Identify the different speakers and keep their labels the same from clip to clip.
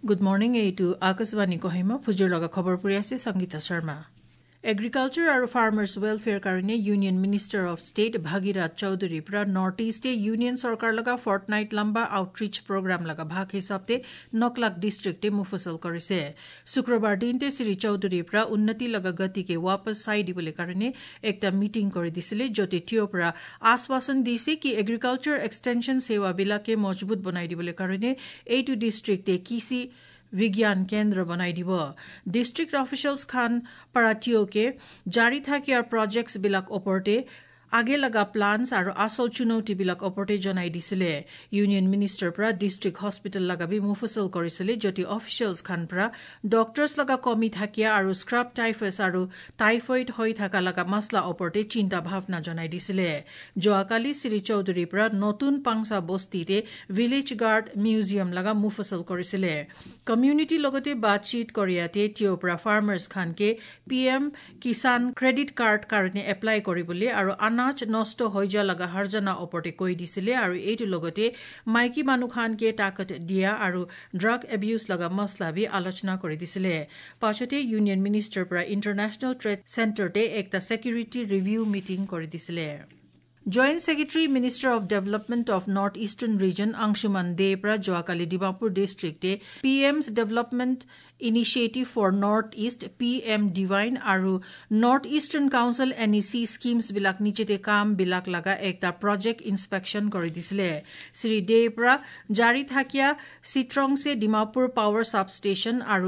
Speaker 1: Good morning, এইটো আকাশবাণী কহিমা ফুজুৰ লগা খবৰ পৰি আছে সংগীতা শৰ্মা। Agriculture আৰু Farmers Welfare কাৰণে Union Minister of State Bhagirath Chaudhary pra North East Union Sarkar laga fortnight lamba outreach program laga bhag hisabte Noklak district te mufasal karise। Shukrobar dinte Sri Chaudhary pra unnati laga gati ke wapas sai dibole karone ekta meeting kori disile jote tio pra aswasan dise ki agriculture extension sewa bilake majbut banai dibole karone eitu district te kisi विज्ञान केंद्र बनाई দিব। District officials खान पराटियो के जारी था कि प्रोजेक्ट्स बिलक ओपरते आगे लगा प्लान्स और आसल चुनौती बिलक ओपरते जनाई दिसिले। यूनियन मिनिस्टर प्रा डिस्ट्रिक्ट हॉस्पिटल लगा भी मुफसल करिसिले जति ऑफिशियल्स खान प्रा डॉक्टर्स लगा कमी थाकिया और स्क्रब टाइफस और टाइफॉइड होई थाका लगा मसला ओपरते चिंता भावना जनाई दिसिले। जोआकाली श्री चौधरी प्रा नतुन पांगसा बस्तीते विलेज गार्ड म्यूजियम लगा मुफसल करिसिले। कम्युनिटी लगते बातचीत करियाते तियो प्रा फार्मर्स खान के पीएम किसान क्रेडिट कार्ड कारणे एप्लाई करिबले और अनाज नष्ट হৈ যোৱা লগা হৰজনা ওপৰতে কৈ দিছিলে আৰু এইটো লগতে মাইকী মানুহ খান কে তাকত দিয়া আৰু ড্ৰাগ এবিউজ লগা মছলা বি আলোচনা কৰি দিছিলে। পাছতে ইউনিয়ন মিনিষ্টাৰ পৰা ইন্টাৰনেশ্যনেল ট্ৰেড চেণ্টাৰতে একটা সিকিউৰিটি ৰিভিউ মিটিং কৰি দিছিলে। Joint Secretary Minister of Development of North Eastern Region Anshuman Debra Joakali Dimapur District PM's Development Initiative for North East PM Divine aru North Eastern Council NEC schemes bilak nichete kam bilak laga ekta project inspection kori disile। Sri Debra jari thakia Sitrong se Dimapur Power Substation aru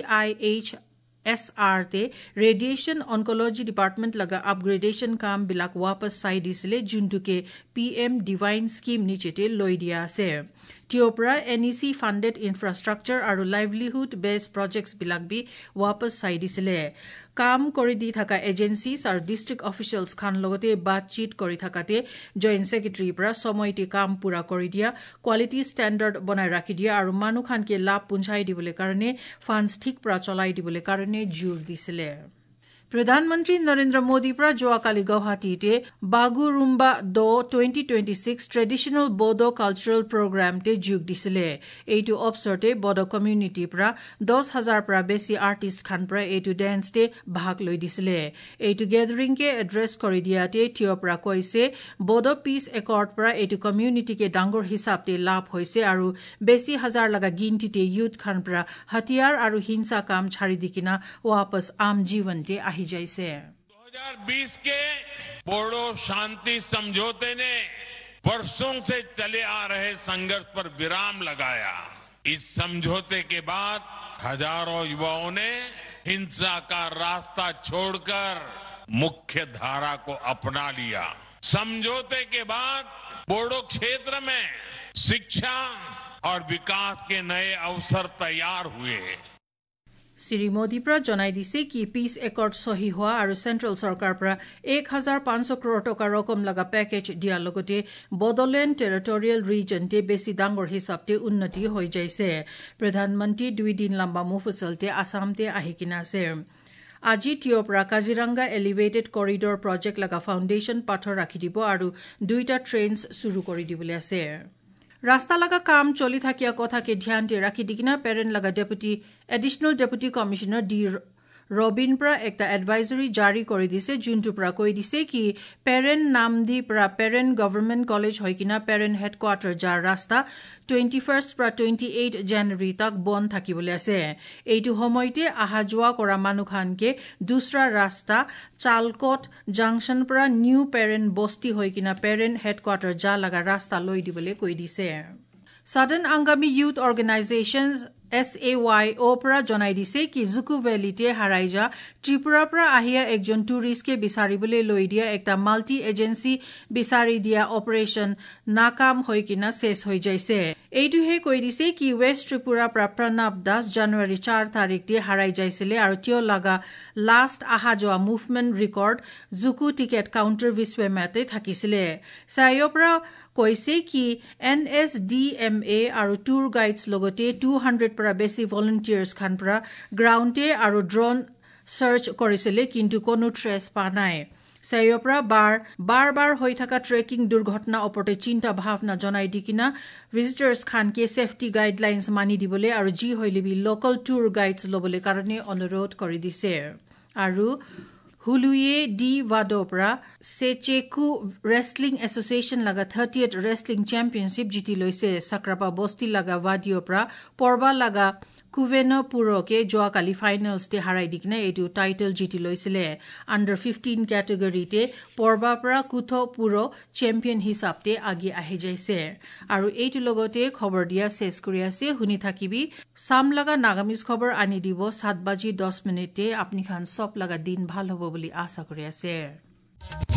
Speaker 1: CIH SR te Radiation Oncology Department laga upgradation kam bilak wapas sai disile juntu ke PM Divine scheme nichete loi dia ase। Tiopra NEC funded infrastructure aru livelihood based projects bilak bi wapas sai disile। কাম কৰি দি থাকা agencies আৰু district অফিচিয়েলস খান লগতে বাতচিত কৰি থাকাতে joint secretary পৰা সময়তে কাম পুৰা কৰি দিয়া কোৱালিটি ষ্টেণ্ডাৰ্ড বনাই ৰাখি দিয়া আৰু মানুহ খানকে লাভ পঞ্চাই দিবলে কাৰণে ফান্ডছ ঠিক পৰা চলাই দিবলে কাৰণে জোৰ দিছিলে। प्रधानमंत्री नरेंद्र मोदी प्रा जोआकाली गुवाहाटी ते बागुरुम्बा दो 2026 ट्रेडिशनल बोडो कल्चरल प्रोग्राम ते जुग दिसिले। एटु अवसरते बोडो कम्युनिटी प्रा 10,000 प्रा बेसी आर्टिस्ट खान प्रा एटु डांस ते भाग लई दिसिले। एटु गैदरिंग के एड्रेस करि दियाते थियो प्रा कइसे बोडो पीस एकॉर्ड प्रा एटु कम्युनिटी के डांगोर हिसाब ते लाभ होइसे आरु बेसी हजार लगा गिनती ते यूथ खान प्रा हथियार आरु हिंसा काम छाड़ी दिकिना वापस आम जीवन ते
Speaker 2: 2020 के बोडो शांति समझौते ने वर्षों से चले आ रहे संघर्ष पर विराम लगाया। इस समझौते के बाद हजारों युवाओं ने हिंसा का रास्ता छोड़कर मुख्य धारा को अपना लिया। समझौते के बाद बोडो क्षेत्र में शिक्षा और विकास के नए अवसर तैयार हुए।
Speaker 1: श्री मोदी प्रा जनाई दिसे कि पीस एकॉर्ड सही हुआ और सेंट्रल सरकार प्रा 1,500 करोड़ टका रकम लगा पैकेज दिया लगते बोडोलैंड टेरिटोरियल रीजन ते बेसी डांगोर हिसाब ते उन्नति हो जाइसे। प्रधानमंत्री 2 दिन लंबा मुफसल ते आसाम ते आहिकिना से। আজি টিঅ'পৰা কাজিৰঙ্গা এলিভেটেড কৰিডৰ প্ৰজেক্ট লগা ফাউণ্ডেশ্যন পাথৰ ৰাখি দিব আৰু 2টা ট্ৰেইনছ শুৰু কৰি দিবলৈ আছে। रास्ता लगा काम चली थाकिया कथा के ध्यान ते राखी दिकिना पेरेंट लगा additional deputy commissioner D Rabin प्रा एकता एडवाइजरी जारी करि दिसे जुनटु प्रा কৈ दिसे कि पेरेंट नाम दी प्रा पेरेंट गवर्नमेंट कॉलेज होइकिना पेरेंट हेडक्वार्टर जार रास्ता 21 प्रा 28 जनवरी तक बंद থাকিবলৈ আছে। এইটো সময়তে আহা যোৱা কৰা মানুহ খানকে দুসৰা ৰাস্তা চালকট জংশন প্ৰা নিউ পেৰেন্ট বস্তি होइकिना पेरेंट हेडक्वार्टर जा लगा रास्ता লৈ দিবলৈ কৈ দিছে। Southern Angami Youth Organizations SAYO pra জনাই দিছে कि जुकु ভ্যালিতে হারাইজা ত্রিপুরা pra আহিয়া একজন টুরিস্ট কে বিচাৰিবলৈ লৈ দিয়া একটা মাল্টি এজেন্সি বিচাৰি দিয়া অপাৰেশন নাকাম হৈ কিনা শেষ হৈ যাইছে। এইটোহে কৈ দিছে कि वेस्ट ত্রিপুরা pra প্ৰণৱ দাস জানুৱাৰী 4 তাৰিখতে হাৰাই যাইছিলে আৰু তিও লাগা লাষ্ট আহা যোৱা মুভমেন্ট ৰেকৰ্ড जुकु টিকেট কাউন্টাৰ বিশ্বমেতে থাকিছিলে। সায়ো pra কৈছে कि NSDMA আৰু টুৰ গাইডছ লগতে 200 পৰা বেছি ভলান্টিয়াৰ্স খান পৰা গ্ৰাউণ্ডে আৰু ড্ৰোন সাৰ্চ কৰিছিলে কিন্তু কোনো ট্ৰেছ পা নাই। সাইয়পৰা বাৰ হৈ থকা ট্ৰেকিং দুৰ্ঘটনা ওপৰতে চিন্তা ভাৱনা জনাই দি কিনা ভিজিটাৰ্ছ খানকে সেফটি গাইডলাইন্স মানি দিবলৈ আৰু জি হইলিবি লোকেল টুৰ গাইডছ লবলৈ কাৰণে অনুৰোধ কৰি দিছে আৰু হুলুয়ে ডি वाडोपरा सेचेकु रेसलिंग एसोसिएशन लगा 30th रेसलिंग चैंपियनशिप जीती लैसे सक्रापा बस्ती लगा वाडियोपरा पर्वा लगा कुवेनो पुरो के जोआ काली फाइनल्स ते हाराई दिकने एटु टाइटल जीती लैसिले अंडर 15 कैटेगरी ते पर्वापरा कुथो पुरो चैंपियन हिसाबते आगे आहि जाइसे आरु एटु लगते खबर दिया शेष करि आसे हुनि থাকিবি साम लगा नागामिस खबर आनि दिबो 7:10 ते अपनी खान सब लगा दिन ভাল হ'ব বুলি आशा কৰি আছে